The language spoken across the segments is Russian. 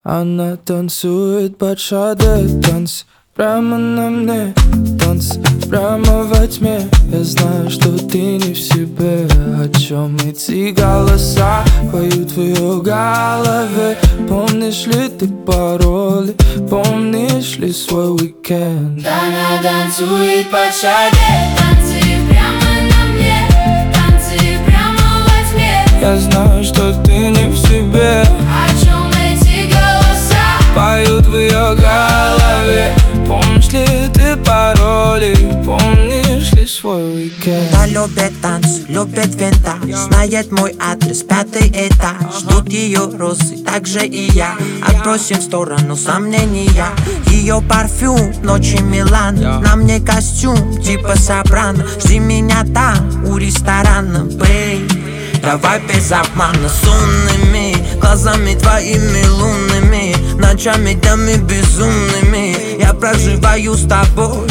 Она танцует под шаде, танц прямо на мне, танц прямо во тьме. Я знаю, что ты не в себе. О чем эти голоса поют в ее голове? Помнишь ли ты пароли? Помнишь ли свой уикенд? Она танцует под шаде, танцы прямо на мне, танцы прямо во тьме. Я знаю, что ты не в себе. О чем эти голоса поют в ее голове? Помнишь ли ты пароли? Помнишь ли свой уикенд? Она любит танц, любит винтаж, знает мой адрес, 5-й этаж. Ждут ее розы, так же и я. Отбросим в сторону сомнения. Ее парфюм, ночи Милан. На мне костюм, типа Сопрано. Жди меня там, у ресторана, бэй. Давай без обмана, с умными глазами твоими лунными, ночами, днями безумными. Я проживаю с тобой,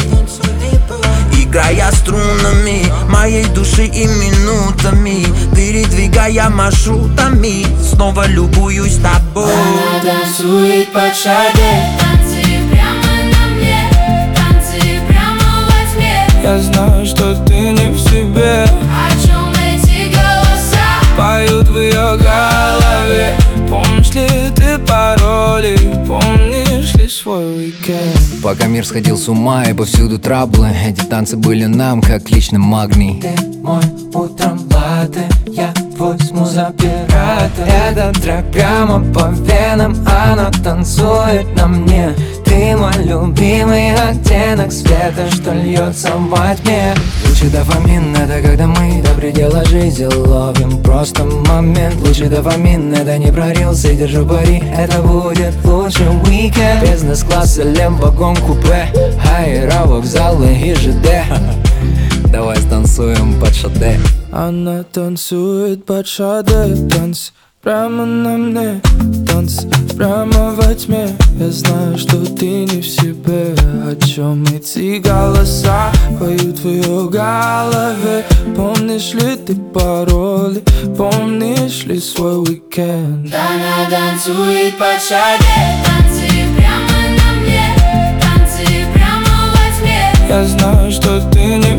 играя струнами моей души и минутами, передвигая маршрутами, снова любуюсь тобой. Она танцует под шаде, танцы прямо на мне, танцы прямо во тьме. Я знаю, что ты не в себе. О чем эти голоса поют в ее голове? Помнишь ли ты пароли? Помнишь ли свой уикенд? Пока мир сходил с ума и повсюду траблы, эти танцы были нам как личный магний. Ты мой утром латте, я возьму за пирата. Этот трек прямо по венам, она танцует на мне. Ты мой любимый оттенок света, что льется во тьме. Лучший дофамин — это когда мы до предела жизни ловим просто момент. Лучший дофамин — это не прорился, держу пари, это будет лучший уикенд. Бизнес-класс, лембогон, купе, аэровокзалы и ЖД. Давай станцуем под шаде. Она танцует под шаде, танц прямо на мне, танц прямо во тьме. Я знаю, что ты не в себе. О чем эти голоса поют в ее голове? Помнишь ли ты пароли? Помнишь ли свой уикенд? Она танцует под шаде, танцы прямо на мне, танцы прямо во тьме. Я знаю, что ты не